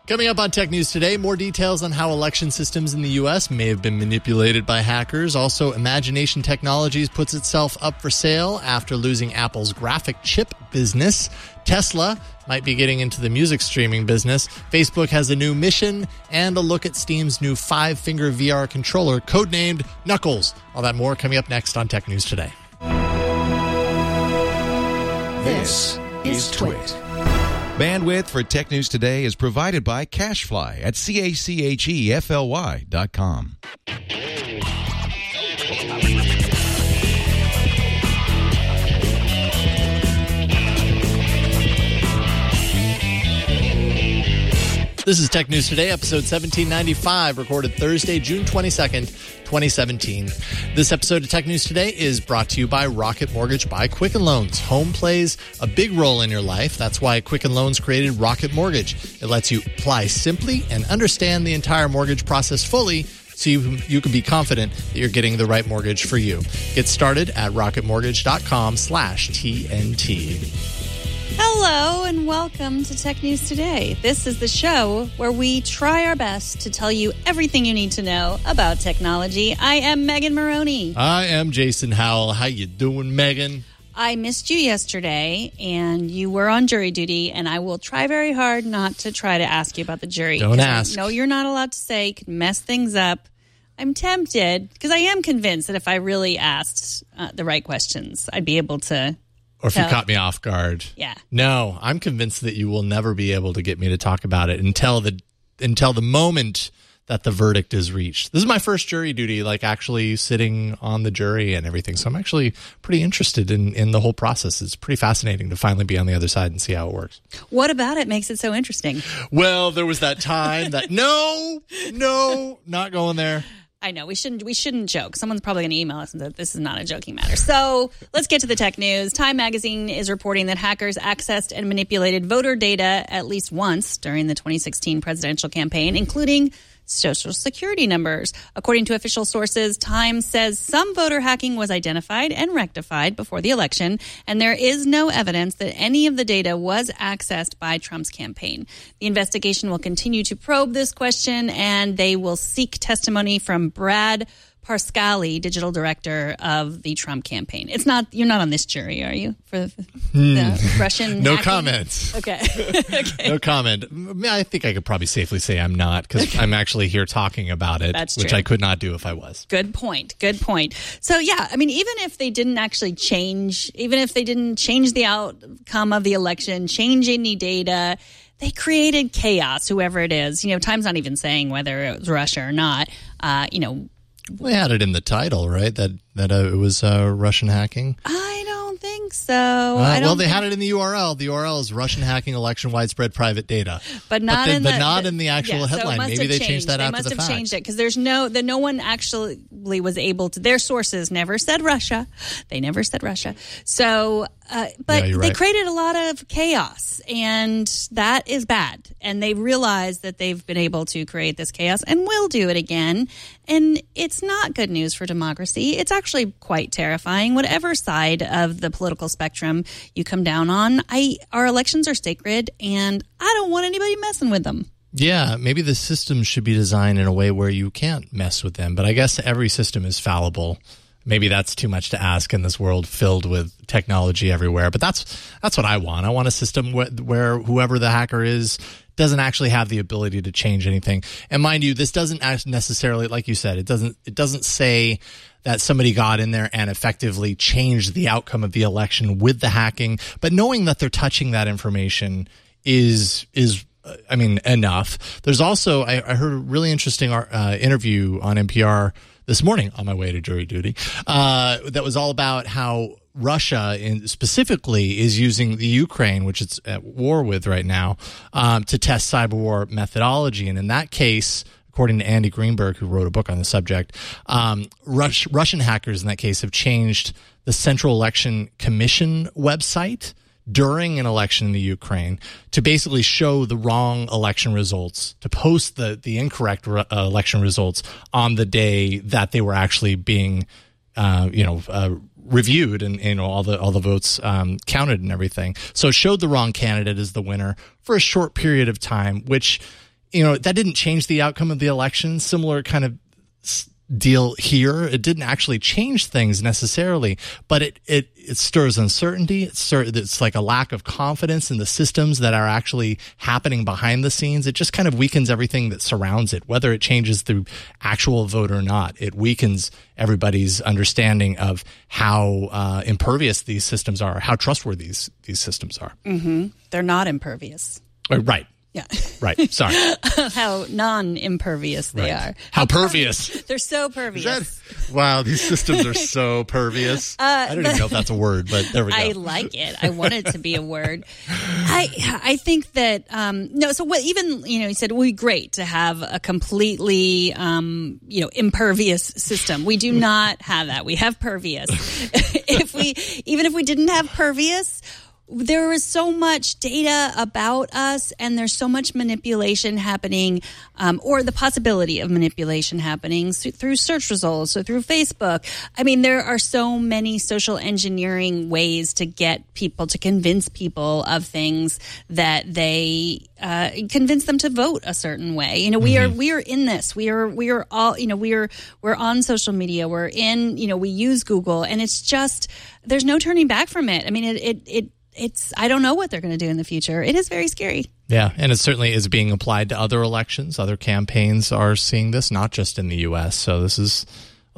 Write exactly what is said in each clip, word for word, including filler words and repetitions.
Coming up on Tech News Today, more details on how election systems in the U S may have been manipulated by hackers. Also, Imagination Technologies puts itself up for sale after losing Apple's graphic chip business. Tesla might be getting into the music streaming business. Facebook has a new mission, and a look at Steam's new five-finger V R controller, codenamed Knuckles. All that more coming up next on Tech News Today. This is Twit. Bandwidth for Tech News Today is provided by CacheFly at C A C H E F L Y dot com. This is Tech News Today, episode seventeen ninety-five, recorded Thursday, June twenty-second, twenty seventeen. This episode of Tech News Today is brought to you by Rocket Mortgage by Quicken Loans. Home plays a big role in your life. That's why Quicken Loans created Rocket Mortgage. It lets you apply simply and understand the entire mortgage process fully, so you, you can be confident that you're getting the right mortgage for you. Get started at rocketmortgage.com slash TNT. Hello and welcome to Tech News Today. This is the show where we try our best to tell you everything you need to know about technology. I am Megan Maroney. I am Jason Howell. How you doing, Megan? I missed you yesterday, and you were on jury duty, and I will try very hard not to try to ask you about the jury. Don't ask. No, you're not allowed to say. It could mess things up. I'm tempted, because I am convinced that if I really asked uh, the right questions, I'd be able to... Or if you caught me off guard. Yeah. No, I'm convinced that you will never be able to get me to talk about it until the until the moment that the verdict is reached. This is my first jury duty, like actually sitting on the jury and everything. So I'm actually pretty interested in, in the whole process. It's pretty fascinating to finally be on the other side and see how it works. What about it makes it so interesting? Well, there was that time that, no, no, not going there. I know we shouldn't we shouldn't joke. Someone's probably going to email us and say this is not a joking matter. So let's get to the tech news. Time magazine is reporting that hackers accessed and manipulated voter data at least once during the twenty sixteen presidential campaign, including social security numbers. According to official sources, Time says some voter hacking was identified and rectified before the election, and there is no evidence that any of the data was accessed by Trump's campaign. The investigation will continue to probe this question, and they will seek testimony from Brad Parscale, digital director of the Trump campaign. It's not, you're not on this jury, are you? For the, the hmm. Russian No hacking? comments. Okay. okay. No comment. I think I could probably safely say I'm not, because okay. I'm actually here talking about it, That's which true. I could not do if I was. Good point. Good point. So, yeah, I mean, even if they didn't actually change, even if they didn't change the outcome of the election, change any data, they created chaos, whoever it is. You know, Time's not even saying whether it was Russia or not. Uh, you know, Well, they had it in the title, right? That that uh, it was uh, Russian hacking. I don't think so. Uh, I don't well, they think... had it in the U R L. The U R L is Russian hacking election widespread private data, but not but then, in but the not the, in the actual yeah, headline. So Maybe they changed. changed that they after must the have fact. changed it because there's no that no one actually was able to. Their sources never said Russia. They never said Russia. So, uh, but Yeah, you're they right. created a lot of chaos, and that is bad. And they realize that they've been able to create this chaos and will do it again. And it's not good news for democracy. It's actually quite terrifying. Whatever side of the political spectrum you come down on, I our elections are sacred, and I don't want anybody messing with them. Yeah, maybe the system should be designed in a way where you can't mess with them. But I guess every system is fallible. Maybe that's too much to ask in this world filled with technology everywhere. But that's that's what I want. I want a system where, where whoever the hacker is doesn't actually have the ability to change anything. And mind you, this doesn't necessarily, like you said, it doesn't it doesn't say that somebody got in there and effectively changed the outcome of the election with the hacking. But knowing that they're touching that information is is I mean enough. There's also I, I heard a really interesting uh, interview on N P R this morning on my way to jury duty uh, that was all about how Russia in specifically is using the Ukraine, which it's at war with right now, um, to test cyber war methodology. And in that case, according to Andy Greenberg, who wrote a book on the subject, um, Rus- Russian hackers in that case have changed the Central Election Commission website during an election in the Ukraine to basically show the wrong election results, to post the, the incorrect re- uh, election results on the day that they were actually being, uh, you know, uh, reviewed and, you know, all the all the votes um, counted and everything. So it showed the wrong candidate as the winner for a short period of time, which you know, that didn't change the outcome of the election. Similar kind of deal here. It didn't actually change things necessarily, but it it, it stirs uncertainty. It's, stir, it's like a lack of confidence in the systems that are actually happening behind the scenes. It just kind of weakens everything that surrounds it, whether it changes the actual vote or not. It weakens everybody's understanding of how uh, impervious these systems are, how trustworthy these, these systems are. Mm-hmm. They're not impervious. Uh, right. Yeah. Right. Sorry. How non-impervious they right. are. How, How pervious. pervious. They're so pervious. That, wow, these systems are so pervious. Uh, I don't the, even know if that's a word, but there we go. I like it. I want it to be a word. I I think that, um, no, so what even, you know, he said it would be great to have a completely, um, you know, impervious system. We do not have that. We have pervious. if we, even if we didn't have pervious, there is so much data about us, and there's so much manipulation happening, um, or the possibility of manipulation happening through search results or through Facebook. I mean, there are so many social engineering ways to get people, to convince people of things that they uh, convince them to vote a certain way. You know, we mm-hmm. are we are in this. We are we are all. You know, we are we're on social media. We're in. You know, we use Google, and it's just there's no turning back from it. I mean, it it. it It's. I don't know what they're going to do in the future. It is very scary. Yeah, and it certainly is being applied to other elections. Other campaigns are seeing this, not just in the U S. So this is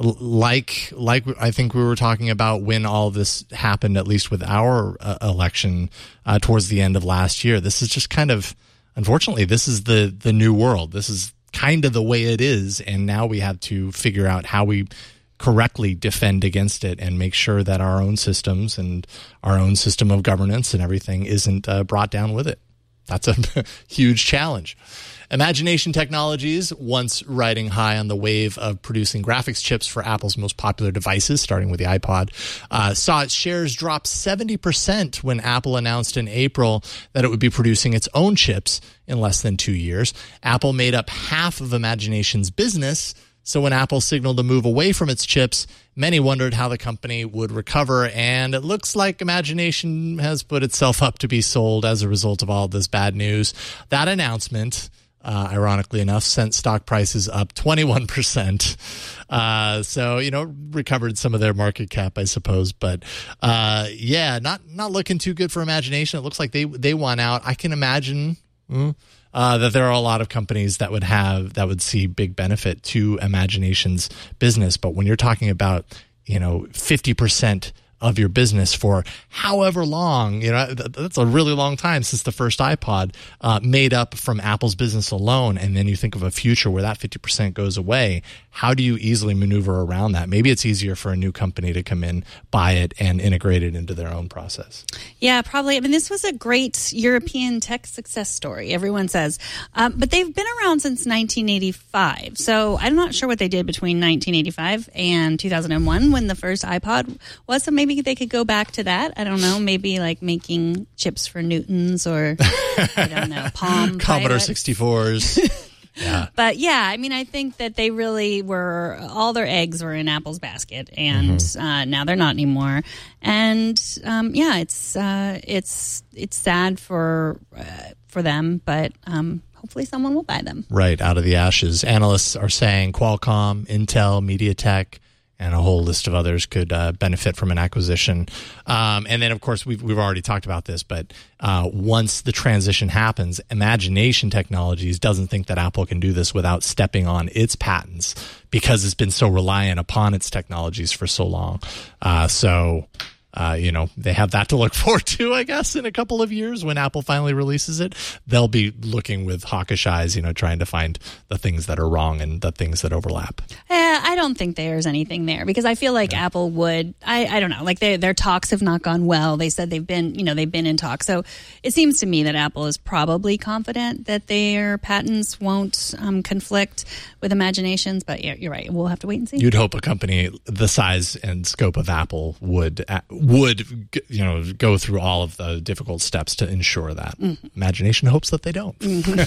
like, like I think we were talking about when all this happened, at least with our uh, election uh, towards the end of last year. This is just kind of, unfortunately, this is the the new world. This is kind of the way it is, and now we have to figure out how we correctly defend against it and make sure that our own systems and our own system of governance and everything isn't uh, brought down with it. That's a huge challenge. Imagination Technologies, once riding high on the wave of producing graphics chips for Apple's most popular devices, starting with the iPod, uh, saw its shares drop seventy percent when Apple announced in April that it would be producing its own chips in less than two years. Apple made up half of Imagination's business. So when Apple signaled a move away from its chips, many wondered how the company would recover, and it looks like Imagination has put itself up to be sold as a result of all of this bad news. That announcement, uh, ironically enough, sent stock prices up twenty-one percent. Uh, so, you know, recovered some of their market cap, I suppose. But, uh, yeah, not not looking too good for Imagination. It looks like they, they won out. I can imagine... Mm, Uh, that there are a lot of companies that would have that would see big benefit to Imagination's business, but when you're talking about, you know, fifty percent of your business for however long, you know, th- that's a really long time since the first iPod, uh, made up from Apple's business alone, and then you think of a future where that fifty percent goes away. How do you easily maneuver around that? Maybe it's easier for a new company to come in, buy it, and integrate it into their own process. Yeah, probably. I mean, this was a great European tech success story, everyone says. Um, but they've been around since nineteen eighty-five. So I'm not sure what they did between nineteen eighty-five and two thousand one when the first iPod was. So maybe they could go back to that. I don't know. Maybe like making chips for Newtons or, I don't know, Palm Commodore pilots. sixty-fours. Yeah. But yeah, I mean, I think that they really were, all their eggs were in Apple's basket, and mm-hmm. uh, now they're not anymore. And um, yeah, it's uh, it's it's sad for uh, for them, but um, hopefully someone will buy them. Right, out of the ashes. Analysts are saying Qualcomm, Intel, MediaTek, and a whole list of others could uh, benefit from an acquisition. Um, and then, of course, we've, we've already talked about this, but uh, once the transition happens, Imagination Technologies doesn't think that Apple can do this without stepping on its patents because it's been so reliant upon its technologies for so long. Uh, so... Uh, you know, they have that to look forward to, I guess, in a couple of years when Apple finally releases it. They'll be looking with hawkish eyes, you know, trying to find the things that are wrong and the things that overlap. Eh, I don't think there's anything there because I feel like yeah. Apple would, I, I don't know, like they, their talks have not gone well. They said they've been, you know, they've been in talks. So it seems to me that Apple is probably confident that their patents won't um, conflict with Imagination's. But yeah, you're right. We'll have to wait and see. You'd hope a company the size and scope of Apple would would you know go through all of the difficult steps to ensure that. Mm-hmm. Imagination hopes that they don't. Mm-hmm.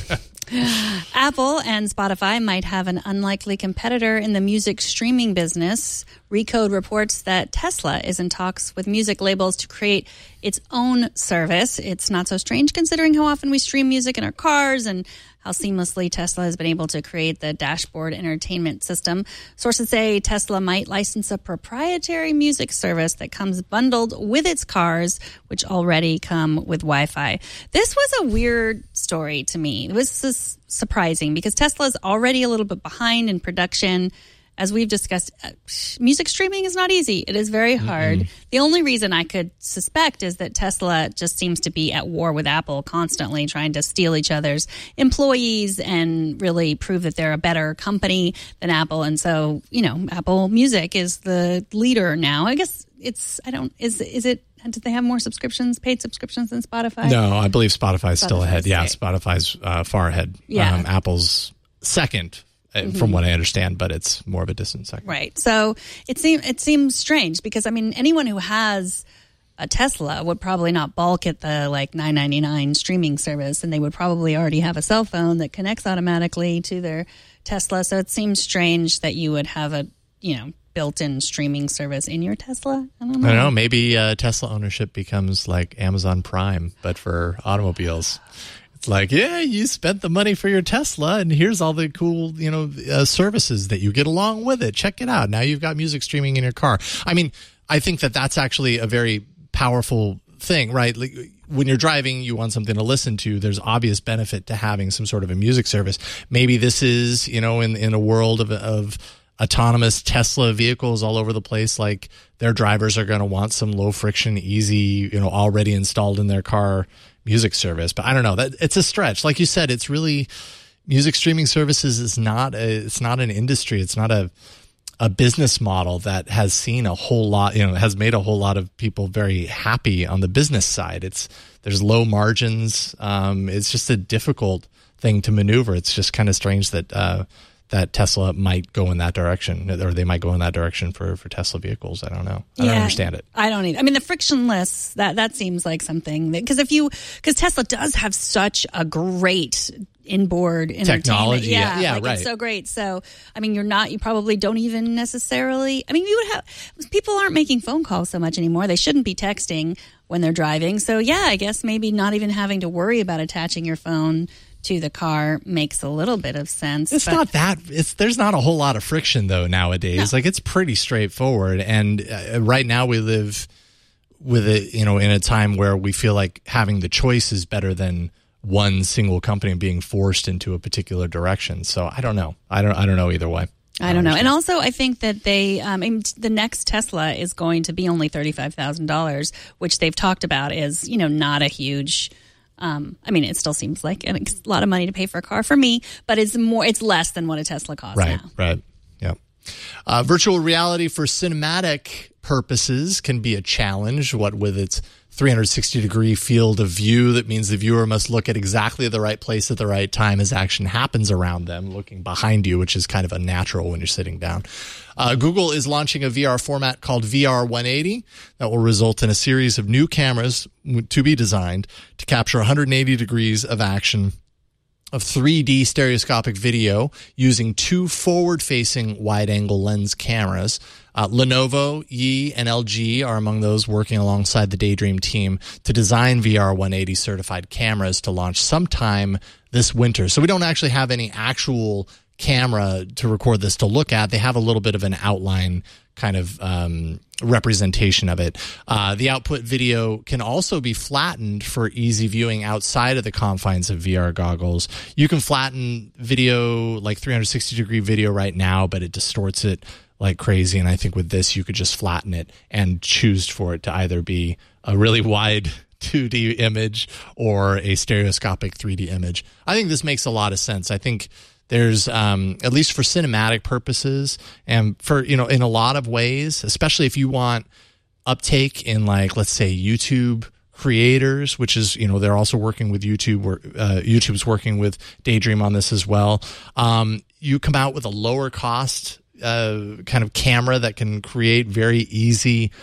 Apple and Spotify might have an unlikely competitor in the music streaming business. Recode reports that Tesla is in talks with music labels to create its own service. It's not so strange considering how often we stream music in our cars and how seamlessly Tesla has been able to create the dashboard entertainment system. Sources say Tesla might license a proprietary music service that comes bundled with its cars, which already come with Wi-Fi. This was a weird story to me. It was surprising because Tesla is already a little bit behind in production. As we've discussed, uh, music streaming is not easy. It is very hard. Mm-hmm. The only reason I could suspect is that Tesla just seems to be at war with Apple constantly, trying to steal each other's employees and really prove that they're a better company than Apple. And so, you know, Apple Music is the leader now. I guess it's, I don't, is is it, did they have more subscriptions, paid subscriptions than Spotify? No, I believe Spotify is still ahead. Yeah, Spotify's uh, far ahead. Yeah. Um, Apple's second. Mm-hmm. From what I understand, but it's more of a distant second. Right. So it seems it seems strange because, I mean, anyone who has a Tesla would probably not balk at the like nine ninety-nine streaming service, and they would probably already have a cell phone that connects automatically to their Tesla. So it seems strange that you would have a, you know, built-in streaming service in your Tesla. I don't know. I don't know. Maybe uh, Tesla ownership becomes like Amazon Prime, but for automobiles. It's like, yeah, you spent the money for your Tesla, and here's all the cool, you know, uh, services that you get along with it. Check it out. Now you've got music streaming in your car. I mean, I think that that's actually a very powerful thing, right? Like, when you're driving, you want something to listen to. There's obvious benefit to having some sort of a music service. Maybe this is, you know, in in a world of of autonomous Tesla vehicles all over the place, like their drivers are going to want some low friction, easy, you know, already installed in their car music service. But I don't know, that it's a stretch. Like you said, it's really, music streaming services is not a, it's not an industry. It's not a, a business model that has seen a whole lot, you know, has made a whole lot of people very happy on the business side. It's, there's low margins. Um, it's just a difficult thing to maneuver. It's just kind of strange that, uh, that Tesla might go in that direction, or they might go in that direction for, for Tesla vehicles. I don't know. I yeah, don't understand it. I don't either. I mean, the frictionless, that, that seems like something that, because if you, because Tesla does have such a great inboard technology. Yeah, yeah, like right. It's so great. So, I mean, you're not, you probably don't even necessarily, I mean, you would have, people aren't making phone calls so much anymore. They shouldn't be texting when they're driving. So, yeah, I guess maybe not even having to worry about attaching your phone to the car makes a little bit of sense. It's but not that, it's, there's not a whole lot of friction though nowadays. No. Like, it's pretty straightforward. And uh, right now we live with it, you know, in a time where we feel like having the choice is better than one single company being forced into a particular direction. So I don't know. I don't, I don't know either way. I don't know. And also, I think that they, um, I mean, the next Tesla is going to be only thirty-five thousand dollars, which they've talked about is, you know, not a huge, um, I mean, it still seems like a lot of money to pay for a car for me, but it's more, it's less than what a Tesla costs right, now. Right, yeah. Uh, virtual reality for cinematic purposes can be a challenge, what with its three hundred sixty degree field of view. That means the viewer must look at exactly the right place at the right time as action happens around them, looking behind you, which is kind of unnatural when you're sitting down. Uh, Google is launching a V R format called V R one eighty that will result in a series of new cameras to be designed to capture one hundred eighty degrees of action of three D stereoscopic video using two forward-facing wide-angle lens cameras. Uh, Lenovo, Yi, and L G are among those working alongside the Daydream team to design V R one eighty certified cameras to launch sometime this winter. So we don't actually have any actual camera to record this to look at. They have a little bit of an outline kind of um, representation of it. Uh, the output video can also be flattened for easy viewing outside of the confines of V R goggles. You can flatten video, like three hundred sixty degree video right now, but it distorts it like crazy. And I think with this, you could just flatten it and choose for it to either be a really wide two D image or a stereoscopic three D image. I think this makes a lot of sense. I think there's, um, at least for cinematic purposes and for, you know, in a lot of ways, especially if you want uptake in, like, let's say YouTube creators, which is, you know, they're also working with YouTube, or uh, YouTube's working with Daydream on this as well. Um, you come out with a lower cost uh, kind of camera that can create very easy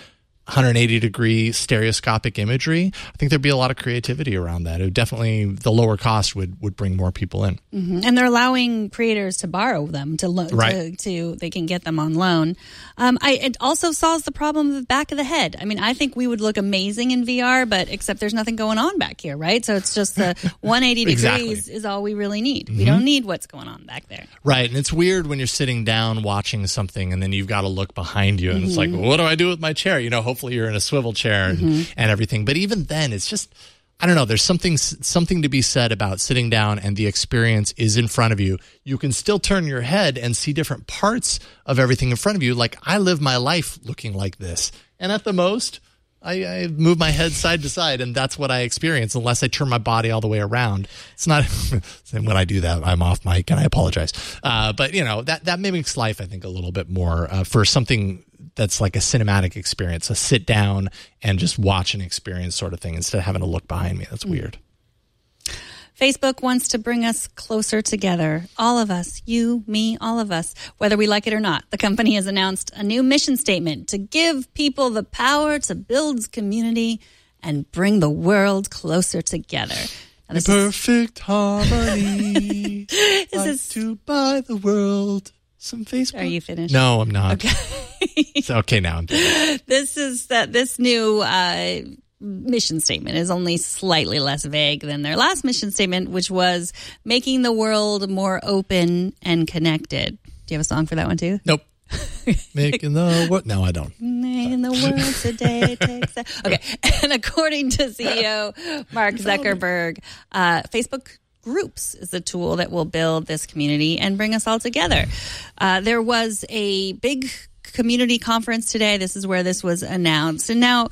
one eighty degree stereoscopic imagery, I think there'd be a lot of creativity around that. It would definitely, the lower cost would, would bring more people in. Mm-hmm. And they're allowing creators to borrow them, to, lo- right. to, to they can get them on loan. Um, I, it also solves the problem of the back of the head. I mean, I think we would look amazing in V R, but except there's nothing going on back here, right? So it's just the one eighty exactly. degrees is all we really need. Mm-hmm. We don't need what's going on back there. Right. And it's weird when you're sitting down watching something and then you've got to look behind you and mm-hmm. it's like, well, what do I do with my chair? You know, hopefully you're in a swivel chair and, mm-hmm. and everything. But even then, it's just, I don't know, there's something something to be said about sitting down and the experience is in front of you. You can still turn your head and see different parts of everything in front of you. Like, I live my life looking like this. And at the most, I, I move my head side to side, and that's what I experience unless I turn my body all the way around. It's not when I do that, I'm off mic, and I apologize. Uh, but, you know, that, that makes life, I think, a little bit more uh, for something that's like a cinematic experience, a sit down and just watch an experience sort of thing instead of having to look behind me. That's weird. Facebook wants to bring us closer together. All of us, you, me, all of us, whether we like it or not. The company has announced a new mission statement to give people the power to build community and bring the world closer together. In perfect is, harmony. Is like this, to buy the world some Facebook. Are you finished? No, I'm not. Okay. It's okay now. I'm done. This is that this new uh, mission statement is only slightly less vague than their last mission statement, which was making the world more open and connected. Do you have a song for that one too? Nope. Making the world. No, I don't. Making the world today takes a- Okay. And according to C E O Mark Zuckerberg, uh, Facebook Groups is the tool that will build this community and bring us all together. Uh, there was a big community conference today. This is where this was announced. And now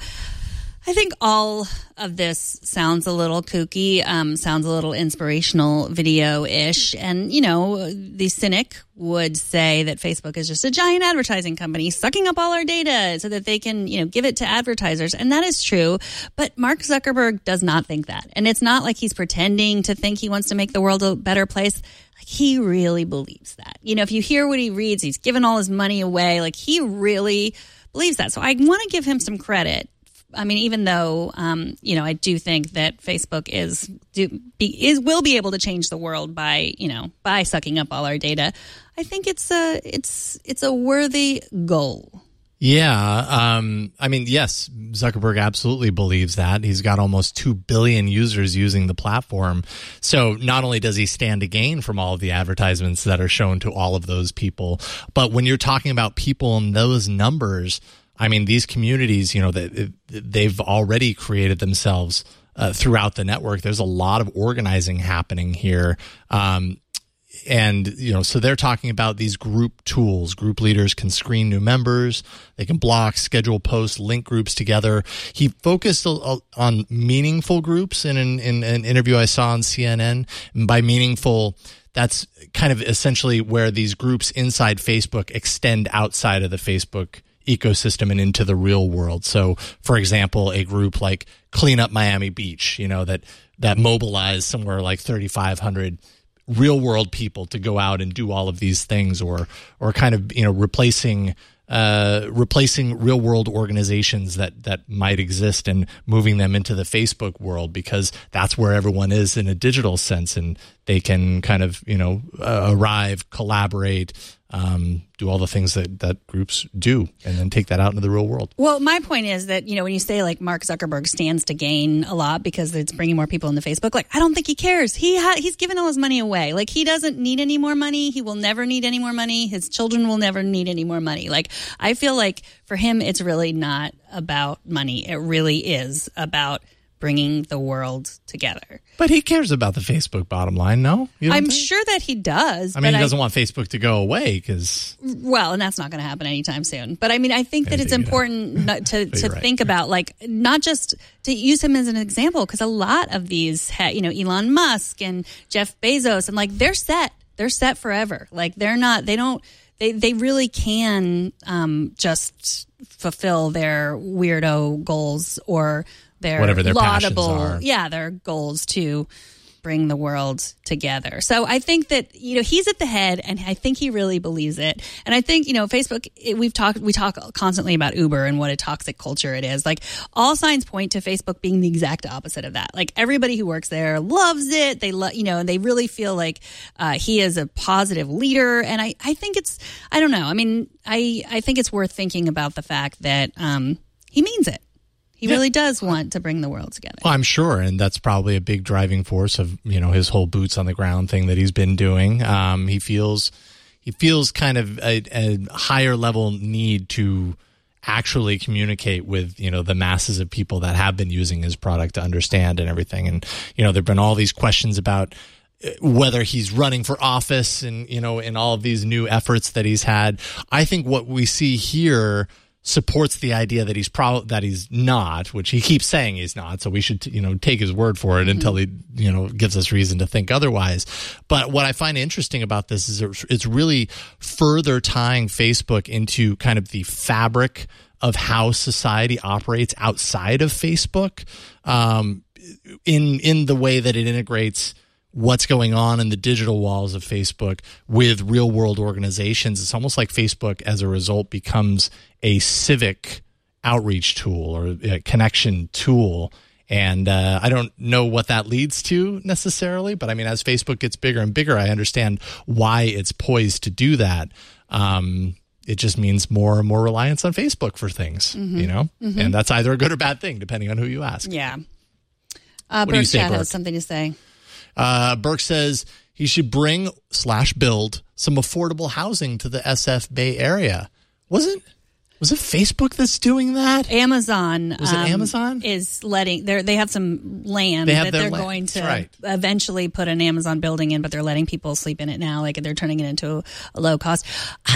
I think all of this sounds a little kooky, um, sounds a little inspirational video-ish. And, you know, the cynic would say that Facebook is just a giant advertising company sucking up all our data so that they can, you know, give it to advertisers. And that is true. But Mark Zuckerberg does not think that. And it's not like he's pretending to think he wants to make the world a better place. Like, he really believes that. You know, if you hear what he reads, he's given all his money away. Like, he really believes that. So I want to give him some credit. I mean, even though, um, you know, I do think that Facebook is, do, be, is will be able to change the world by, you know, by sucking up all our data. I think it's a, it's, it's a worthy goal. Yeah. Um, I mean, yes, Zuckerberg absolutely believes that. He's got almost two billion users using the platform. So not only does he stand to gain from all of the advertisements that are shown to all of those people, but when you're talking about people in those numbers, I mean, these communities, you know, they, they've already created themselves uh, throughout the network. There's a lot of organizing happening here. Um, and, you know, so they're talking about these group tools. Group leaders can screen new members. They can block, schedule posts, link groups together. He focused on meaningful groups in an, in an interview I saw on C N N. And by meaningful, that's kind of essentially where these groups inside Facebook extend outside of the Facebook ecosystem and into the real world. So, for example, a group like Clean Up Miami Beach, you know, that that mobilized somewhere like thirty-five hundred real world people to go out and do all of these things, or or kind of, you know, replacing uh, replacing real world organizations that that might exist and moving them into the Facebook world, because that's where everyone is in a digital sense, and they can kind of, you know, uh, arrive, collaborate, um, do all the things that, that groups do, and then take that out into the real world. Well, my point is that, you know, when you say like Mark Zuckerberg stands to gain a lot because it's bringing more people into Facebook, like, I don't think he cares. He ha- he's given all his money away. Like, he doesn't need any more money. He will never need any more money. His children will never need any more money. Like, I feel like for him, it's really not about money. It really is about bringing the world together. But he cares about the Facebook bottom line, no? I'm think? sure that he does. I mean, but he doesn't I, want Facebook to go away because... Well, and that's not going to happen anytime soon. But I mean, I think that it's important not to, to right. think about, like, not just to use him as an example, because a lot of these, ha- you know, Elon Musk and Jeff Bezos, and like, they're set. They're set forever. Like, they're not, they don't, they, they really can um, just fulfill their weirdo goals or their whatever their laudable, passions are. yeah, their goals to bring the world together. So I think that, you know, he's at the head, and I think he really believes it. And I think, you know, Facebook, it, we've talked, we talk constantly about Uber and what a toxic culture it is. Like, all signs point to Facebook being the exact opposite of that. Like, everybody who works there loves it. They love, you know, and they really feel like uh, he is a positive leader. And I, I think it's, I don't know. I mean, I, I think it's worth thinking about the fact that um, he means it. He yeah. really does want to bring the world together. Well, I'm sure, and that's probably a big driving force of, you know, his whole boots on the ground thing that he's been doing. Um, he feels he feels kind of a, a higher level need to actually communicate with, you know, the masses of people that have been using his product to understand and everything. And, you know, there've been all these questions about whether he's running for office and, you know, in all of these new efforts that he's had. I think what we see here supports the idea that he's probably that he's not, which he keeps saying he's not. So we should, you know, take his word for it mm-hmm. until he, you know, gives us reason to think otherwise. But what I find interesting about this is it's really further tying Facebook into kind of the fabric of how society operates outside of Facebook, um, in in the way that it integrates what's going on in the digital walls of Facebook with real world organizations. It's almost like Facebook, as a result, becomes a civic outreach tool or a connection tool. And uh, I don't know what that leads to necessarily, but I mean, as Facebook gets bigger and bigger, I understand why it's poised to do that. Um, it just means more and more reliance on Facebook for things, mm-hmm. you know, mm-hmm. and that's either a good or bad thing, depending on who you ask. Yeah. Uh, what do you say, Burke Burke? has something to say. Uh, Burke says he should bring slash build some affordable housing to the S F Bay area. Wasn't was it Facebook that's doing that? Amazon was it um, Amazon is letting they they have some land they have that they're land. going to right. eventually put an Amazon building in, but they're letting people sleep in it now. Like, they're turning it into a low cost.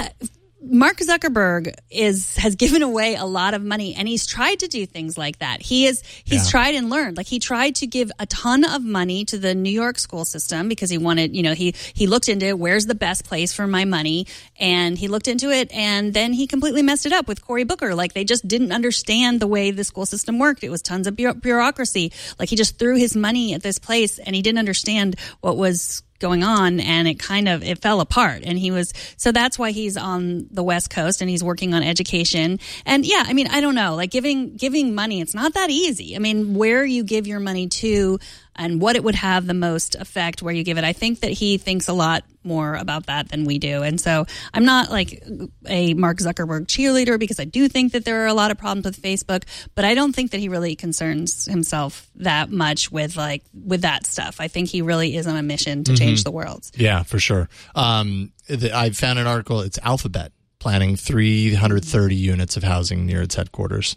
Mark Zuckerberg is has given away a lot of money, and he's tried to do things like that. He is he's yeah. tried and learned. Like, he tried to give a ton of money to the New York school system because he wanted, you know, he he looked into where's the best place for my money, and he looked into it, and then he completely messed it up with Cory Booker. Like, they just didn't understand the way the school system worked. It was tons of bureaucracy. Like, he just threw his money at this place, and he didn't understand what was going on, and it kind of it fell apart. And he was so that's why he's on the West Coast, and he's working on education. And yeah, I mean, I don't know, like giving giving money, it's not that easy. I mean, where you give your money to and what it would have the most effect where you give it. I think that he thinks a lot more about that than we do. And so I'm not like a Mark Zuckerberg cheerleader, because I do think that there are a lot of problems with Facebook, but I don't think that he really concerns himself that much with like with that stuff. I think he really is on a mission to mm-hmm. change the world. Yeah, for sure. Um, the, I found an article, it's Alphabet planning three hundred thirty units of housing near its headquarters.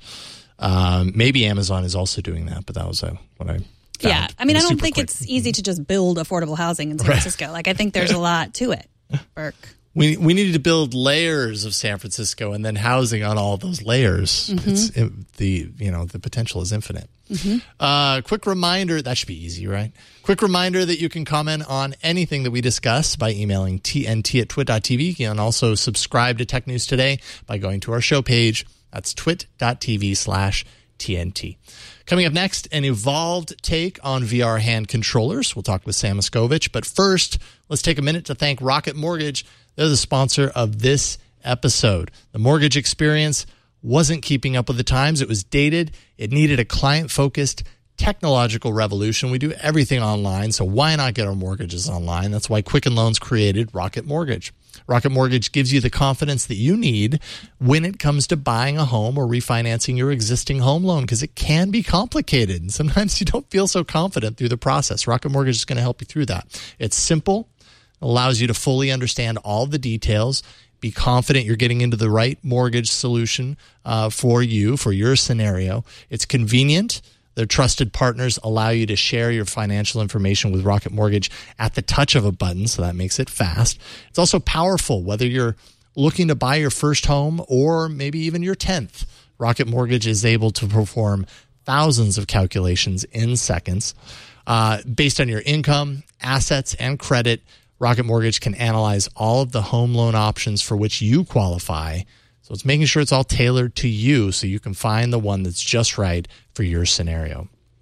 Um, maybe Amazon is also doing that, but that was uh, what I Yeah, I mean, I don't think quick. it's easy to just build affordable housing in San Right. Francisco. Like, I think there's a lot to it, Burke. We we needed to build layers of San Francisco and then housing on all those layers. Mm-hmm. It's it, the you know the potential is infinite. Mm-hmm. Uh, quick reminder, that should be easy, right? Quick reminder that you can comment on anything that we discuss by emailing T N T at twit dot T V. You can also subscribe to Tech News Today by going to our show page. That's twit dot T V slash T N T. Coming up next, an evolved take on V R hand controllers. We'll talk with Sam Miskovich. But first, let's take a minute to thank Rocket Mortgage. They're the sponsor of this episode. The mortgage experience wasn't keeping up with the times. It was dated. It needed a client-focused technological revolution. We do everything online, so why not get our mortgages online? That's why Quicken Loans created Rocket Mortgage. Rocket Mortgage gives you the confidence that you need when it comes to buying a home or refinancing your existing home loan, because it can be complicated, and sometimes you don't feel so confident through the process. Rocket Mortgage is going to help you through that. It's simple, allows you to fully understand all the details, be confident you're getting into the right mortgage solution uh, for you, for your scenario. It's convenient. Their trusted partners allow you to share your financial information with Rocket Mortgage at the touch of a button, so that makes it fast. It's also powerful, whether you're looking to buy your first home or maybe even your tenth. Rocket Mortgage is able to perform thousands of calculations in seconds. Uh, based on your income, assets, and credit, Rocket Mortgage can analyze all of the home loan options for which you qualify. So it's making sure it's all tailored to you so you can find the one that's just right for your scenario.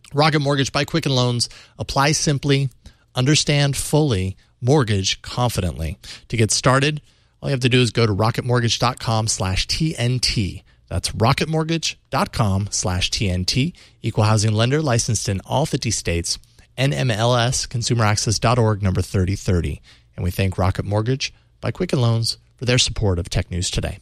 Rocket Mortgage by Quicken Loans. Apply simply, understand fully, mortgage confidently. To get started, all you have to do is go to rocketmortgage.com slash TNT. That's rocketmortgage.com slash TNT. Equal housing lender licensed in all fifty states. N M L S, consumer access dot org, number thirty thirty. And we thank Rocket Mortgage by Quicken Loans for their support of Tech News Today.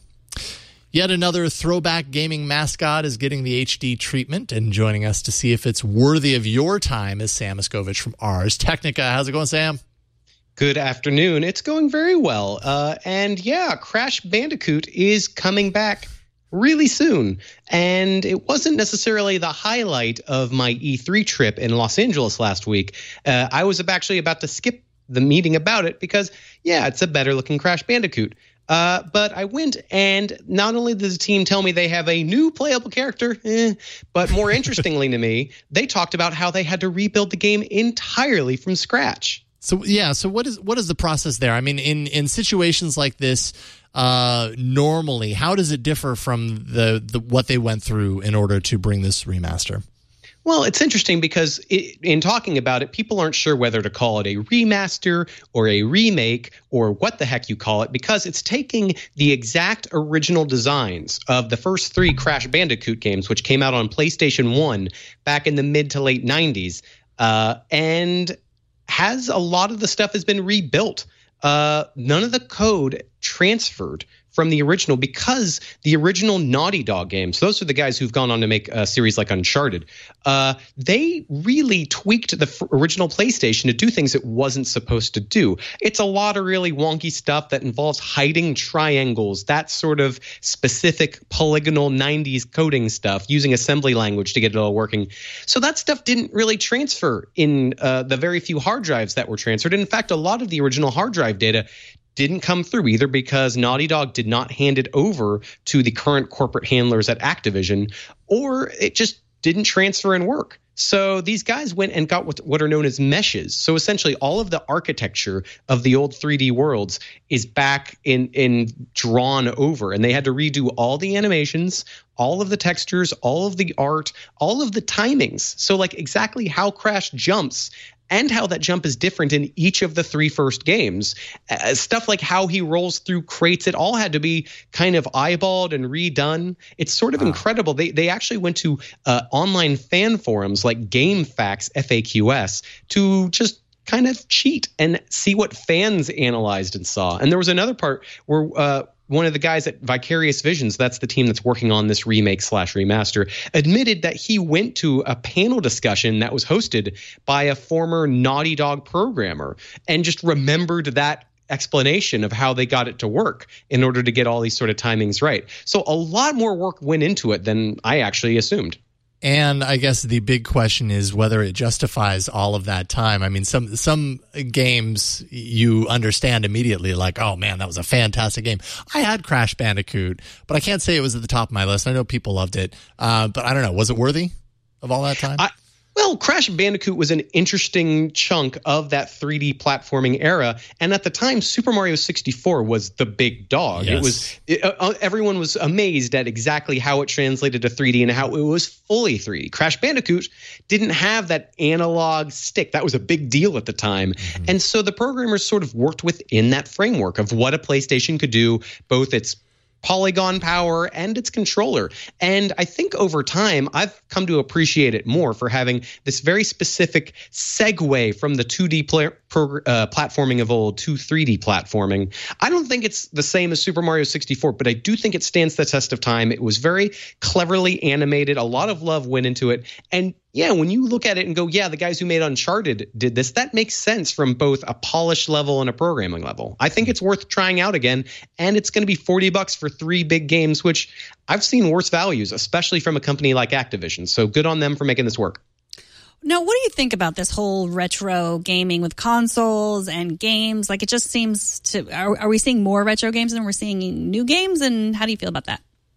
Yet another throwback gaming mascot is getting the H D treatment, and joining us to see if it's worthy of your time is Sam Miskovich from Ars Technica. How's it going, Sam? Good afternoon. It's going very well. Uh, and yeah, Crash Bandicoot is coming back really soon. And it wasn't necessarily the highlight of my E three trip in Los Angeles last week. Uh, I was actually about to skip the meeting about it because, yeah, it's a better looking Crash Bandicoot. Uh, but I went, and not only did the team tell me they have a new playable character, eh, but more interestingly to me, they talked about how they had to rebuild the game entirely from scratch. So yeah, so what is what is the process there? I mean, in, in situations like this, uh, normally, how does it differ from the, the what they went through in order to bring this remaster? Well, it's interesting because it, in talking about it, people aren't sure whether to call it a remaster or a remake or what the heck you call it, because it's taking the exact original designs of the first three Crash Bandicoot games, which came out on PlayStation one back in the mid to late nineties, uh, and has a lot of the stuff has been rebuilt. Uh, none of the code transferred from the original because the original Naughty Dog games, those are the guys who've gone on to make a series like Uncharted, uh, they really tweaked the f- original PlayStation to do things it wasn't supposed to do. It's a lot of really wonky stuff that involves hiding triangles, that sort of specific polygonal nineties coding stuff, using assembly language to get it all working. So that stuff didn't really transfer in uh, the very few hard drives that were transferred. In fact, a lot of the original hard drive data didn't come through either because Naughty Dog did not hand it over to the current corporate handlers at Activision, or it just didn't transfer and work. So these guys went and got what, what are known as meshes. So essentially all of the architecture of the old three D worlds is back in, in drawn over, and they had to redo all the animations, all of the textures, all of the art, all of the timings. So like exactly how Crash jumps and how that jump is different in each of the three first games. Uh, stuff like how he rolls through crates, it all had to be kind of eyeballed and redone. It's sort of wow. incredible. They they actually went to uh, online fan forums like GameFAQs, F A Q S, to just kind of cheat and see what fans analyzed and saw. And there was another part where uh, one of the guys at Vicarious Visions, that's the team that's working on this remake slash remaster, admitted that he went to a panel discussion that was hosted by a former Naughty Dog programmer and just remembered that explanation of how they got it to work in order to get all these sort of timings right. So a lot more work went into it than I actually assumed. And I guess the big question is whether it justifies all of that time. I mean, some some games you understand immediately, like, oh, man, that was a fantastic game. I had Crash Bandicoot, but I can't say it was at the top of my list. I know people loved it, uh, but I don't know. Was it worthy of all that time? I- Well, Crash Bandicoot was an interesting chunk of that three D platforming era, and at the time, Super Mario sixty-four was the big dog. Yes. It was it, uh, everyone was amazed at exactly how it translated to three D and how it was fully three D. Crash Bandicoot didn't have that analog stick. That was a big deal at the time, mm-hmm. and so the programmers sort of worked within that framework of what a PlayStation could do, both its polygon power and its controller. And I think over time, I've come to appreciate it more for having this very specific segue from the two D play, pro, uh, platforming of old to three D platforming. I don't think it's the same as Super Mario sixty-four, but I do think it stands the test of time. It was very cleverly animated. A lot of love went into it. And yeah, when you look at it and go, yeah, the guys who made Uncharted did this, that makes sense from both a polished level and a programming level. I think it's worth trying out again, and it's going to be forty bucks for three big games, which I've seen worse values, especially from a company like Activision. So good on them for making this work. Now, what do you think about this whole retro gaming with consoles and games? Like, it just seems to, are, are we seeing more retro games than we're seeing new games? And how do you feel about that?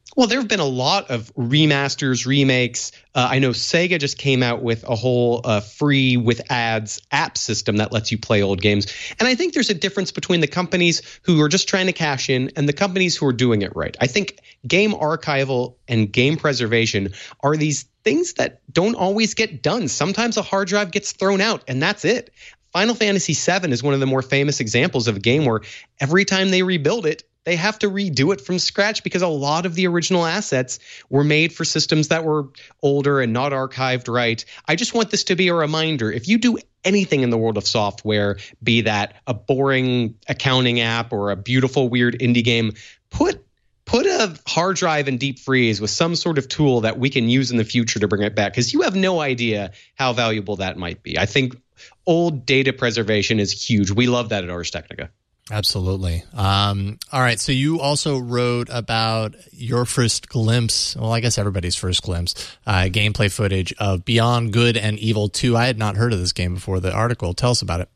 Well, there have been a lot of remasters, remakes. Uh, I know Sega just came out with a whole uh, free with ads app system that lets you play old games. And I think there's a difference between the companies who are just trying to cash in and the companies who are doing it right. I think game archival and game preservation are these things that don't always get done. Sometimes a hard drive gets thrown out and that's it. Final Fantasy seven is one of the more famous examples of a game where every time they rebuild it, they have to redo it from scratch because a lot of the original assets were made for systems that were older and not archived right. I just want this to be a reminder. If you do anything in the world of software, be that a boring accounting app or a beautiful, weird indie game, put put a hard drive in deep freeze with some sort of tool that we can use in the future to bring it back, because you have no idea how valuable that might be. I think old data preservation is huge. We love that at Ars Technica. Absolutely. Um, all right. So you also wrote about your first glimpse. Well, I guess everybody's first glimpse, uh, gameplay footage of Beyond Good and Evil two. I had not heard of this game before the article. Tell us about it.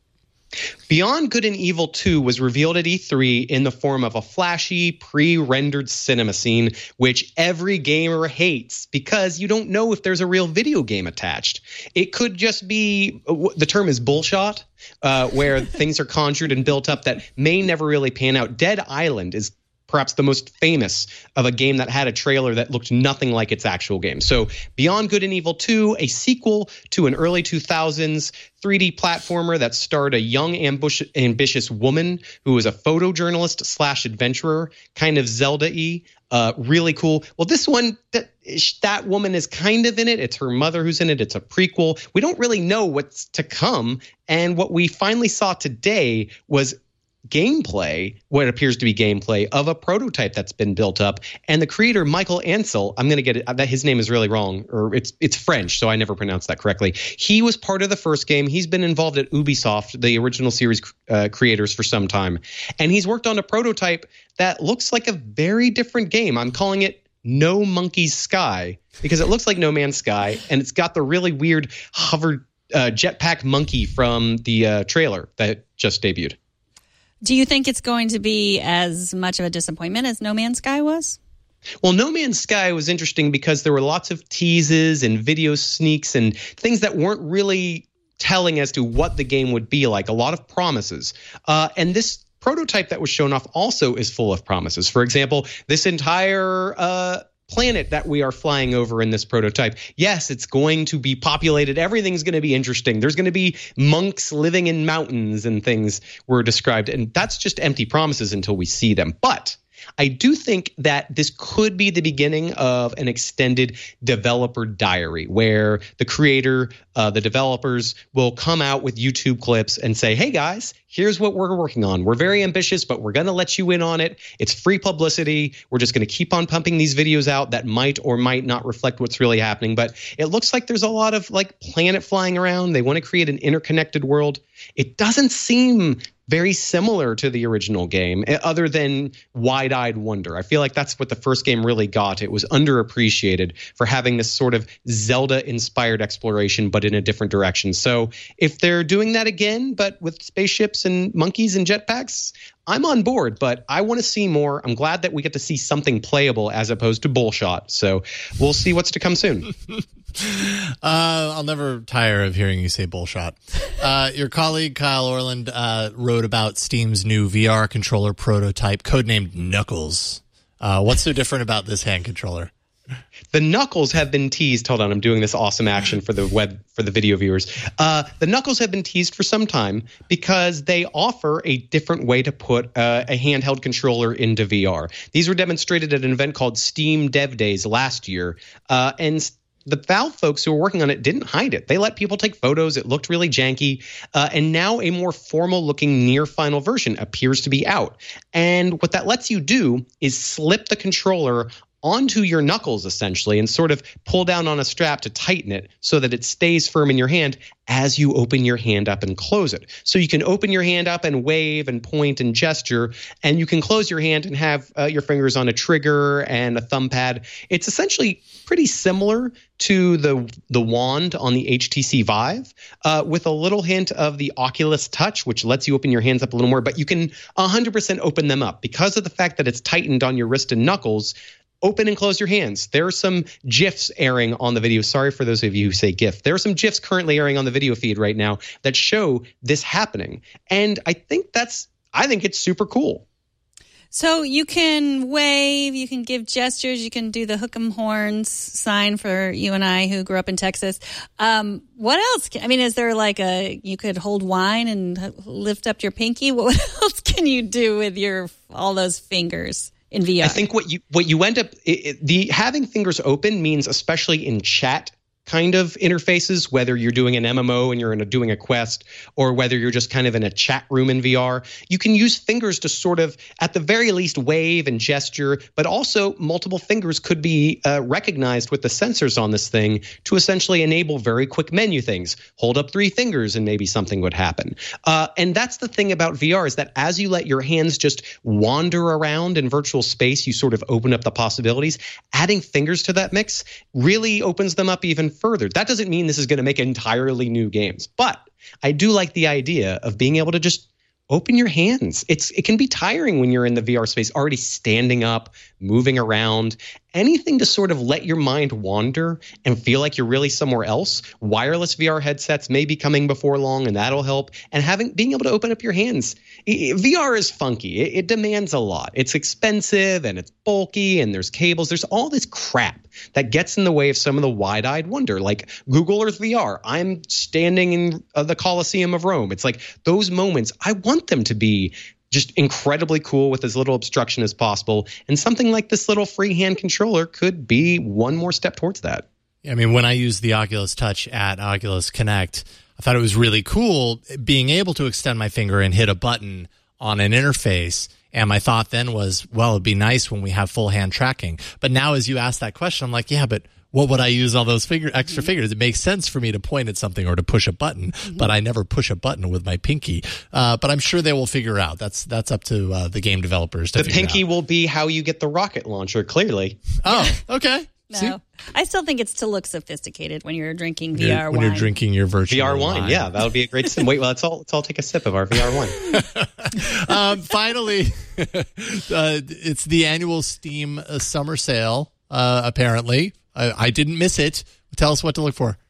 Beyond Good and Evil two was revealed at E three in the form of a flashy, pre-rendered cinema scene, which every gamer hates because you don't know if there's a real video game attached. It could just be, the term is bullshot, uh, where things are conjured and built up that may never really pan out. Dead Island is perhaps the most famous of a game that had a trailer that looked nothing like its actual game. So Beyond Good and Evil two, a sequel to an early two thousands three D platformer that starred a young, ambush, ambitious woman who was a photojournalist slash adventurer, kind of Zelda-y, uh, really cool. Well, this one, that, that woman is kind of in it. It's her mother who's in it. It's a prequel. We don't really know what's to come. And what we finally saw today was gameplay, what appears to be gameplay of a prototype that's been built up. And the creator, Michael Ansel, I'm going to get it, that his name is really wrong, or it's it's French, so I never pronounced that correctly. He was part of the first game. He's been involved at Ubisoft, the original series uh, creators, for some time. And he's worked on a prototype that looks like a very different game. I'm calling it No Monkey's Sky, because it looks like No Man's Sky, and it's got the really weird hover uh, jetpack monkey from the uh, trailer that just debuted. Do you think it's going to be as much of a disappointment as No Man's Sky was? Well, No Man's Sky was interesting because there were lots of teases and video sneaks and things that weren't really telling as to what the game would be like, a lot of promises. Uh, and this prototype that was shown off also is full of promises. For example, this entire uh, planet that we are flying over in this prototype, yes, it's going to be populated. Everything's going to be interesting. There's going to be monks living in mountains and things were described. And that's just empty promises until we see them. But I do think that this could be the beginning of an extended developer diary where the creator, uh, the developers will come out with YouTube clips and say, hey, guys, here's what we're working on. We're very ambitious, but we're going to let you in on it. It's free publicity. We're just going to keep on pumping these videos out that might or might not reflect what's really happening. But it looks like there's a lot of like planet flying around. They want to create an interconnected world. It doesn't seem very similar to the original game, other than wide-eyed wonder. I feel like that's what the first game really got. It was underappreciated for having this sort of Zelda-inspired exploration, but in a different direction. So if they're doing that again, but with spaceships and monkeys and jetpacks, I'm on board, but I want to see more. I'm glad that we get to see something playable as opposed to bullshot. So we'll see what's to come soon. Uh, I'll never tire of hearing you say bullshot. Uh, your colleague Kyle Orland uh, wrote about Steam's new V R controller prototype, codenamed Knuckles. Uh, what's so different about this hand controller? The Knuckles have been teased. Hold on, I'm doing this awesome action for the web for the video viewers. Uh, the Knuckles have been teased for some time because they offer a different way to put uh, a handheld controller into V R. These were demonstrated at an event called Steam Dev Days last year, uh, and the Valve folks who were working on it didn't hide it. They let people take photos. It looked really janky. Uh, and now a more formal-looking near-final version appears to be out. And what that lets you do is slip the controller onto your knuckles, essentially, and sort of pull down on a strap to tighten it so that it stays firm in your hand as you open your hand up and close it. So you can open your hand up and wave and point and gesture, and you can close your hand and have uh, your fingers on a trigger and a thumb pad. It's essentially pretty similar to the the wand on the H T C Vive, uh, with a little hint of the Oculus Touch, which lets you open your hands up a little more, but you can one hundred percent open them up. Because of the fact that it's tightened on your wrist and knuckles, open and close your hands. There are some GIFs airing on the video. Sorry for those of you who say GIF. There are some GIFs currently airing on the video feed right now that show this happening. And I think that's, I think it's super cool. So you can wave, you can give gestures, you can do the hook 'em horns sign for you and I who grew up in Texas. Um, what else? Can, I mean, is there like a, you could hold wine and lift up your pinky? What else can you do with your, all those fingers in V R? I think what you, what you end up, it, it, the having fingers open means, especially in chat kind of interfaces, whether you're doing an M M O and you're in a, doing a quest, or whether you're just kind of in a chat room in V R, you can use fingers to sort of, at the very least, wave and gesture, but also multiple fingers could be uh, recognized with the sensors on this thing to essentially enable very quick menu things. Hold up three fingers and maybe something would happen. Uh, and that's the thing about V R, is that as you let your hands just wander around in virtual space, you sort of open up the possibilities. Adding fingers to that mix really opens them up even further. That doesn't mean this is going to make entirely new games, but I do like the idea of being able to just open your hands. It's it can be tiring when you're in the V R space, already standing up, moving around, anything to sort of let your mind wander and feel like you're really somewhere else. Wireless V R headsets may be coming before long, and that'll help. And having being able to open up your hands. V R is funky. It, it demands a lot. It's expensive and it's bulky and there's cables. There's all this crap that gets in the way of some of the wide-eyed wonder, like Google Earth V R. I'm standing in uh, the Colosseum of Rome. It's like those moments, I want them to be just incredibly cool with as little obstruction as possible. And something like this little freehand controller could be one more step towards that. I mean, when I used the Oculus Touch at Oculus Connect, I thought it was really cool being able to extend my finger and hit a button on an interface. And my thought then was, well, it'd be nice when we have full hand tracking. But now as you ask that question, I'm like, yeah, but what would I use all those finger, extra fingers? It makes sense for me to point at something or to push a button, mm-hmm. but I never push a button with my pinky. Uh, but I'm sure they will figure out. That's that's up to uh, the game developers to the figure pinky out. Will be how you get the rocket launcher, clearly. Oh, okay. No, See? I still think it's to look sophisticated when you're drinking V R you're, wine. When you're drinking your virtual V R wine, wine. yeah, that'll be a great sim. Wait, well, let's all let's all take a sip of our V R wine. um, finally, uh, it's the annual Steam uh, summer sale. Uh, apparently, I, I didn't miss it. Tell us what to look for.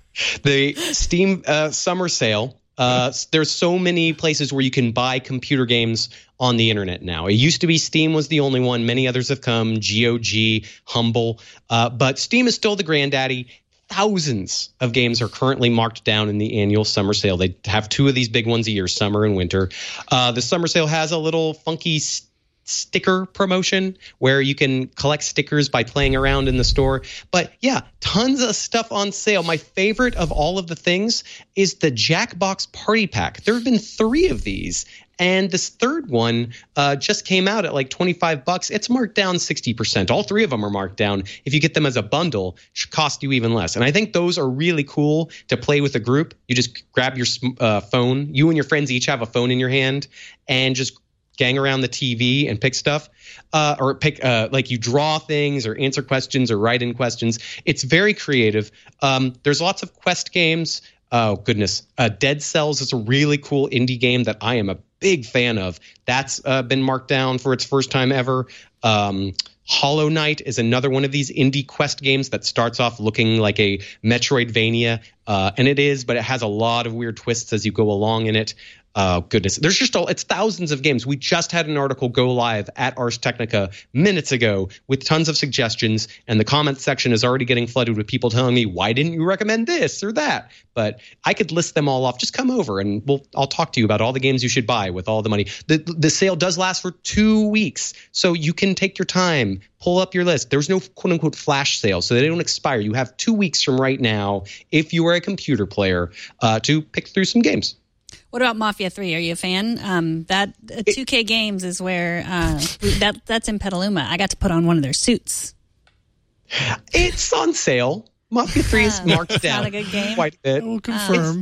The Steam uh, summer sale. Uh, there's so many places where you can buy computer games on the internet now. It used to be Steam was the only one. Many others have come, G O G, Humble. Uh, but Steam is still the granddaddy. Thousands of games are currently marked down in the annual summer sale. They have two of these big ones a year, summer and winter. Uh, the summer sale has a little funky st- sticker promotion where you can collect stickers by playing around in the store. But yeah, tons of stuff on sale. My favorite of all of the things is the Jackbox Party Pack. There have been three of these. And this third one uh, just came out at like twenty-five bucks. It's marked down sixty percent. All three of them are marked down. If you get them as a bundle, it should cost you even less. And I think those are really cool to play with a group. You just grab your uh, phone. You and your friends each have a phone in your hand and just gang around the T V and pick stuff, uh, or pick uh, like you draw things or answer questions or write in questions. It's very creative. Um, there's lots of quest games. Oh, goodness. Uh, Dead Cells is a really cool indie game that I am a big fan of. That's uh, been marked down for its first time ever. Um, Hollow Knight is another one of these indie quest games that starts off looking like a Metroidvania, uh, and it is, but it has a lot of weird twists as you go along in it. Oh, goodness. There's just all, it's thousands of games. We just had an article go live at Ars Technica minutes ago with tons of suggestions, and the comments section is already getting flooded with people telling me, why didn't you recommend this or that? But I could list them all off. Just come over and we'll I'll talk to you about all the games you should buy with all the money. The, the sale does last for two weeks, so you can take your time, pull up your list. There's no quote-unquote flash sale, so they don't expire. You have two weeks from right now, if you are a computer player, uh, to pick through some games. What about Mafia three? Are you a fan? Um, that uh, two K Games is where uh, that that's in Petaluma. I got to put on one of their suits. It's on sale. Mafia three is marked it's down not a good game. quite a bit. I will confirm. It's,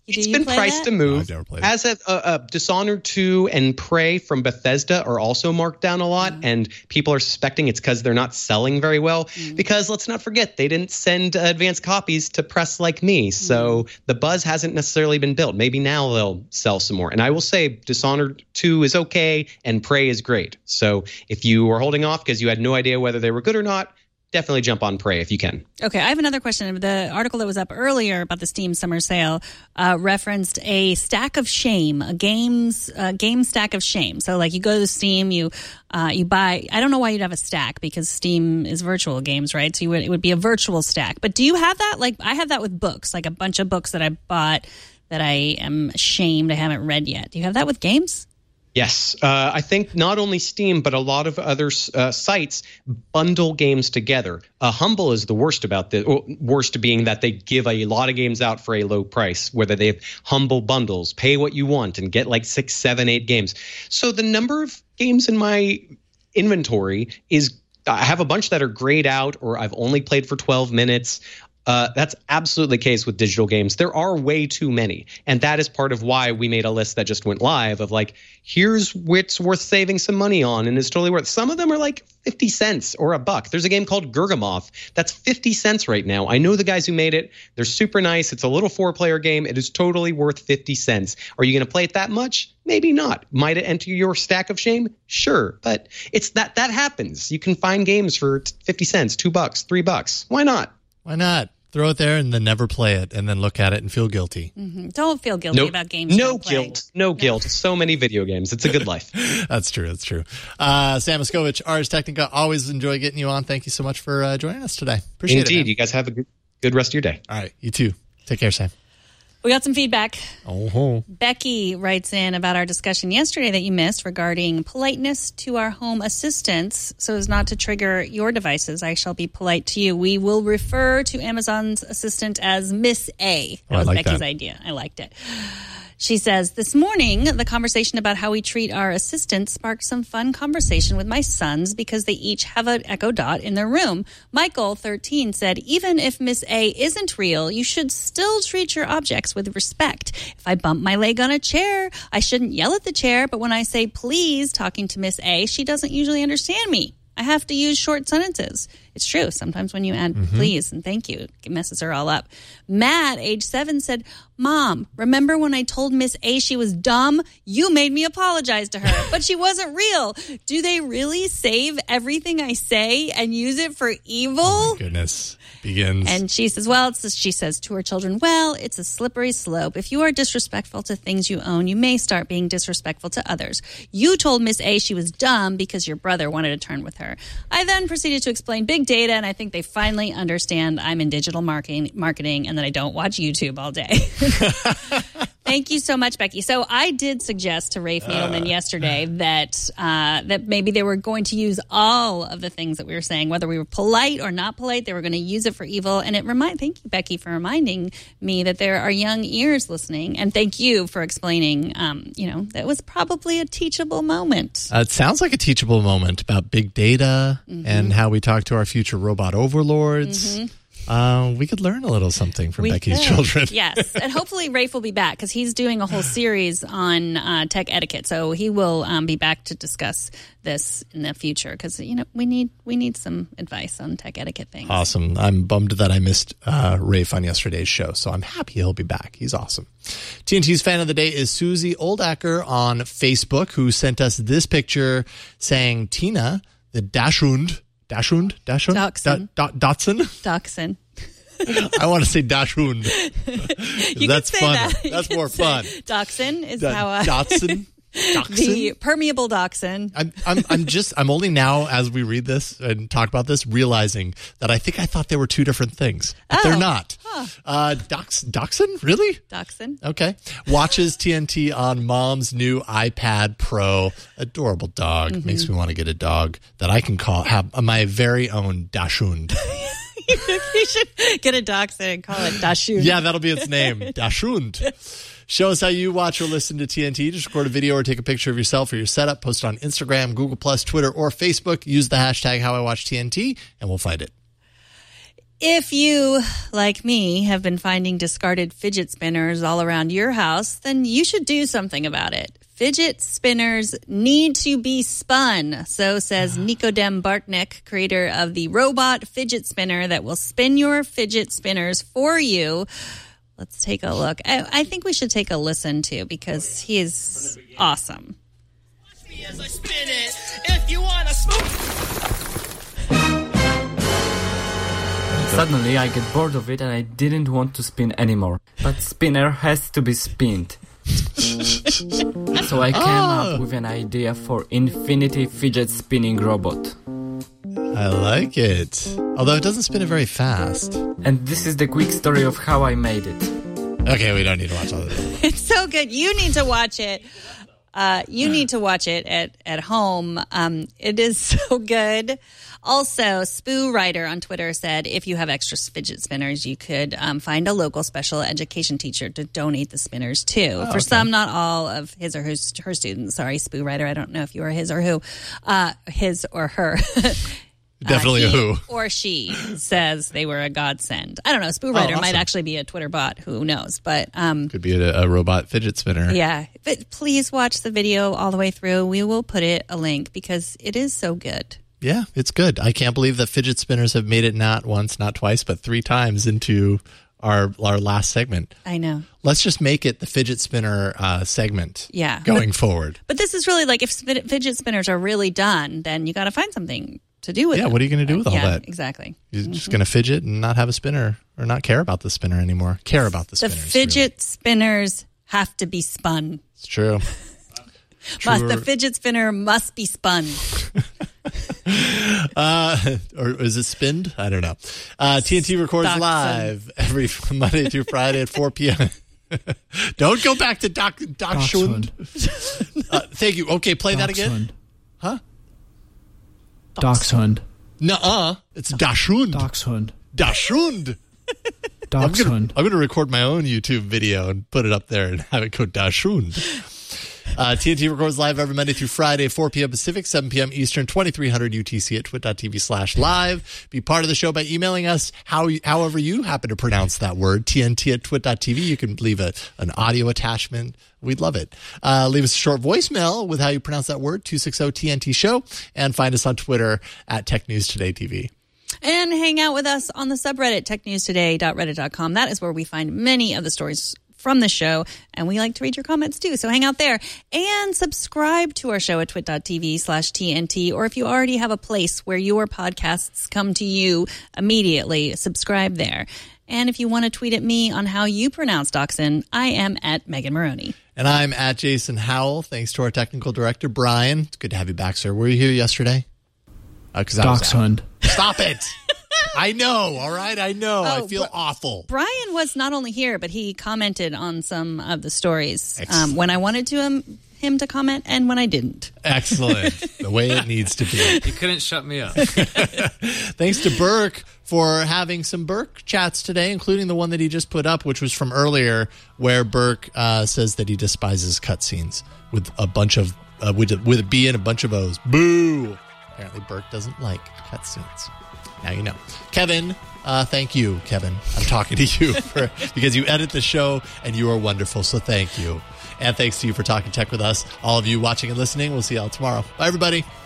Do It's you been play priced that? to move. No, I've never played it. As a, uh, uh, Dishonored two and Prey from Bethesda are also marked down a lot, Mm-hmm. and people are suspecting it's because they're not selling very well. Mm-hmm. Because let's not forget, they didn't send uh, advanced copies to press like me, so Mm-hmm. the buzz hasn't necessarily been built. Maybe now they'll sell some more. And I will say, Dishonored two is okay, and Prey is great. So if you are holding off because you had no idea whether they were good or not, definitely jump on Prey if you can. Okay, I have another question. The article that was up earlier about the Steam Summer Sale uh, referenced a stack of shame, a games uh, game stack of shame. So, like, you go to Steam, you uh, you buy. I don't know why you'd have a stack because Steam is virtual games, right? So you would, it would be a virtual stack. But do you have that? Like, I have that with books, like a bunch of books that I bought that I am ashamed I haven't read yet. Do you have that with games? Yes, uh, I think not only Steam, but a lot of other uh, sites bundle games together. Uh, Humble is the worst about this, well, worst being that they give a lot of games out for a low price, whether they have Humble bundles, pay what you want, and get like six, seven, eight games. So the number of games in my inventory is, I have a bunch that are grayed out or I've only played for twelve minutes. Uh, that's absolutely the case with digital games. There are way too many. And that is part of why we made a list that just went live of like, here's what's worth saving some money on and it's totally worth. Some of them are like fifty cents or a buck. There's a game called Gurgamoth that's fifty cents right now. I know the guys who made it. They're super nice. It's a little four-player game. It is totally worth fifty cents. Are you going to play it that much? Maybe not. Might it enter your stack of shame? Sure. But it's that that happens. You can find games for fifty cents, two bucks, three bucks. Why not? Why not? Throw it there and then never play it and then look at it and feel guilty. Mm-hmm. Don't feel guilty Nope. about games. you No don't play. guilt. No guilt. So many video games. It's a good life. That's true. That's true. Uh, Sam Miskovich, Ars Technica, always enjoy getting you on. Thank you so much for uh, joining us today. Appreciate it. Indeed. Man. You guys have a good, good rest of your day. All right. You too. Take care, Sam. We got some feedback. Oh, Becky writes in about our discussion yesterday that you missed regarding politeness to our home assistants so as not to trigger your devices. I shall be polite to you. We will refer to Amazon's assistant as Miss A. That Oh, I was like Becky's that. idea. I liked it. She says, this morning, the conversation about how we treat our assistants sparked some fun conversation with my sons because they each have an Echo Dot in their room. Michael, thirteen, said, even if Miss A isn't real, you should still treat your objects with respect. If I bump my leg on a chair, I shouldn't yell at the chair, but when I say please talking to Miss A, she doesn't usually understand me. I have to use short sentences. It's true. Sometimes when you add Mm-hmm. please and thank you, it messes her all up. Matt, age seven, said, Mom, remember when I told Miss A she was dumb? You made me apologize to her, but she wasn't real. Do they really save everything I say and use it for evil? oh my goodness. Begins. And she says, well, it's, she says to her children, well, it's a slippery slope. If you are disrespectful to things you own, you may start being disrespectful to others. You told Miss A she was dumb because your brother wanted to turn with her. I then proceeded to explain big data, and I think they finally understand I'm in digital marketing, marketing and that I don't watch YouTube all day. Thank you so much, Becky. So I did suggest to Rafe Needleman uh, yesterday that uh, that maybe they were going to use all of the things that we were saying, whether we were polite or not polite, they were going to use it for evil. And it remind. Thank you, Becky, for reminding me that there are young ears listening. And thank you for explaining, um, you know, that was probably a teachable moment. Uh, it sounds like a teachable moment about big data mm-hmm. and how we talk to our future robot overlords. Mm-hmm. Uh, we could learn a little something from we Becky's could. children. Yes. And hopefully Rafe will be back because he's doing a whole series on uh, tech etiquette. So he will um, be back to discuss this in the future because, you know, we need we need some advice on tech etiquette things. Awesome. I'm bummed that I missed uh, Rafe on yesterday's show. So I'm happy he'll be back. He's awesome. T N T's fan of the day is Susie Oldacker on Facebook, who sent us this picture saying Tina, the Dachshund, Dachshund? Dachshund? Dachshund. Da- da- Dachshund? Dachshund. I want to say Dachshund. You That's can say fun. that. That's You more can fun. say Dachshund is Da- how I... Dachshund? Dachshund? The permeable dachshund. I'm, I'm, I'm just, I'm only now, as we read this and talk about this, realizing that I think I thought they were two different things, but Oh. they're not. Huh. Uh, Dachs, Dachshund? Really? Dachshund. Okay. Watches T N T on mom's new iPad Pro. Adorable dog. Mm-hmm. Makes me want to get a dog that I can call, have my very own Dachshund. You should get a dachshund and call it Dachshund. Yeah, that'll be its name. Dachshund. Show us how you watch or listen to T N T. Just record a video or take a picture of yourself or your setup. Post it on Instagram, Google Plus, Twitter, or Facebook. Use the hashtag How I Watch T N T, and we'll find it. If you, like me, have been finding discarded fidget spinners all around your house, then you should do something about it. Fidget spinners need to be spun, so says Nikodem Bartnik, creator of the robot fidget spinner that will spin your fidget spinners for you. Let's take a look. I, I think we should take a listen to because he is awesome. Watch me as I spin it. If you want to smoke. Suddenly, I get bored of it and I didn't want to spin anymore. But spinner has to be spinned. So I came Oh. up with an idea for Infinity Fidget Spinning Robot. I like it. Although it doesn't spin it very fast. And this is the quick story of how I made it. Okay, we don't need to watch all of it. It's so good. You need to watch it. Uh, you need to watch it at, at home. Um, it is so good. Also, Spoo Writer on Twitter said if you have extra fidget spinners, you could um, find a local special education teacher to donate the spinners to. Oh, For okay. some, not all of his or her, her students. Sorry, Spoo Writer. I don't know if you are his or who. Uh, his or her. Definitely Uh, a he who. or she says they were a godsend. I don't know. Spoo Writer awesome. might actually be a Twitter bot. Who knows? But um, Could be a, a robot fidget spinner. yeah, but please watch the video all the way through. We will put it a link because it is so good. Yeah, it's good. I can't believe that fidget spinners have made it not once, not twice, but three times into our our last segment. I know. Let's just make it the fidget spinner uh, segment. Yeah. Going forward. But this is really like if fid- fidget spinners are really done, then you got to find something to do with Yeah, them. what are you going to do with all yeah, that? exactly. You're just going to fidget and not have a spinner or not care about the spinner anymore. Care about the The spinners. fidget really. spinners have to be spun. It's true. Must, the Truer- fidget spinner must be spun. Uh, or is it spinned? I don't know. Uh, T N T records Dachshund. live every Monday through Friday at four p.m. Don't go back to Doc Dachshund. Uh, thank you. Okay, play that again. Huh? Dachshund. Nuh-uh. It's Dachshund. Dachshund. Dachshund. I'm gonna, Dachshund. I'm gonna record my own YouTube video and put it up there and have it go Dachshund. Uh, T N T records live every Monday through Friday, four p.m. Pacific, seven p.m. Eastern, twenty-three hundred U T C at twit.tv slash live. Be part of the show by emailing us how, however you happen to pronounce that word, T N T at twit.tv. You can leave a, an audio attachment. We'd love it. Uh, leave us a short voicemail with how you pronounce that word, two six zero T N T show, and find us on Twitter at Tech News Today T V. And hang out with us on the subreddit, tech news today dot reddit dot com. That is where we find many of the stories from the show, and we like to read your comments too, so hang out there. And subscribe to our show at twit.tv slash TNT, or if you already have a place where your podcasts come to you immediately, subscribe there. And if you want to tweet at me on how you pronounce dachshund, I am at Megan Maroney. And I'm at Jason Howell. Thanks to our technical director, Brian. It's good to have you back, sir. Were you here yesterday? Uh, 'cause I was out. Dachshund. Stop it. I know. All right. I know. I Oh, feel but- awful. Brian was not only here, but he commented on some of the stories Excellent. um, when I wanted to um, him to comment and when I didn't. Excellent. The way it needs to be. You couldn't shut me up. Thanks to Burke for having some Burke chats today, including the one that he just put up, which was from earlier, where Burke uh, says that he despises cutscenes with a bunch of, uh, with, a, with a B and a bunch of O's. Boo! Apparently Burke doesn't like cutscenes. Now you know. Kevin, uh, thank you, Kevin. I'm talking to you for, because you edit the show and you are wonderful, so thank you. And thanks to you for talking tech with us. All of you watching and listening, we'll see y'all tomorrow. Bye, everybody.